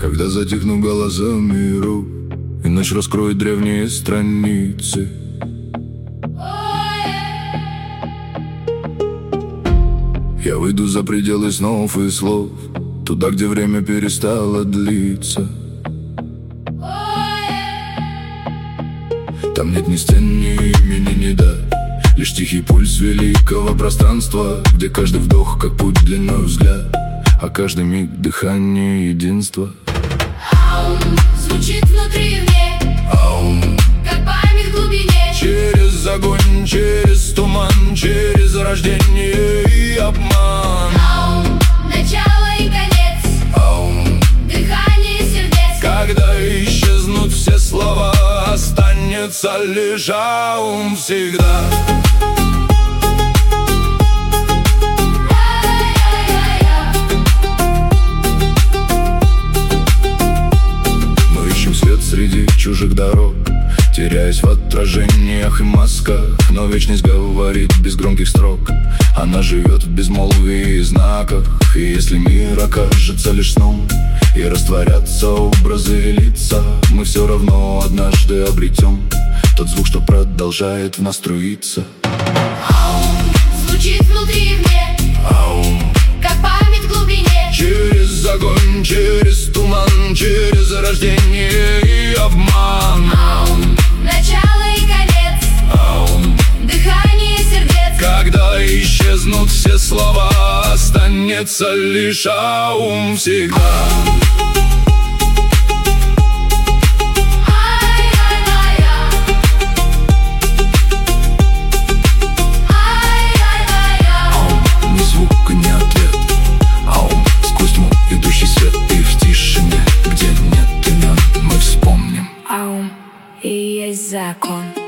Когда затихнут голоса миру, и ночь раскроет древние страницы, я выйду за пределы снов и слов, туда, где время перестало длиться. Там нет ни стен, ни имени, ни дат, лишь тихий пульс великого пространства, где каждый вдох как путь длинной взгляд, а каждый миг дыхание единства. Аум звучит внутри мне, Аум, как память в глубине. через огонь, через туман, через рождение и обман. Аум, начало и конец, Аум, дыхание сердец. когда исчезнут все слова, останется лишь аум всегда. Мы ищем свет среди чужих дорог, теряясь в отражениях и масках, но вечность говорит без громких строк. Она живет в безмолвии и знаках. И если мир окажется лишь сном, и растворятся образы и лица, мы все равно однажды обретем тот звук, что продолжает в нас струиться. Аум звучит внутри мне, Аум, как память в глубине. через огонь, через туман, через рождение и обман. Аум, начало и конец, Аум, дыхание сердец. когда исчезнут все слова, останется лишь аум всегда. Ни звука, ни ответ. Аум, сквозь тьму идущий свет, и в тишине, где нет имен, мы вспомним. Аум и есть закон.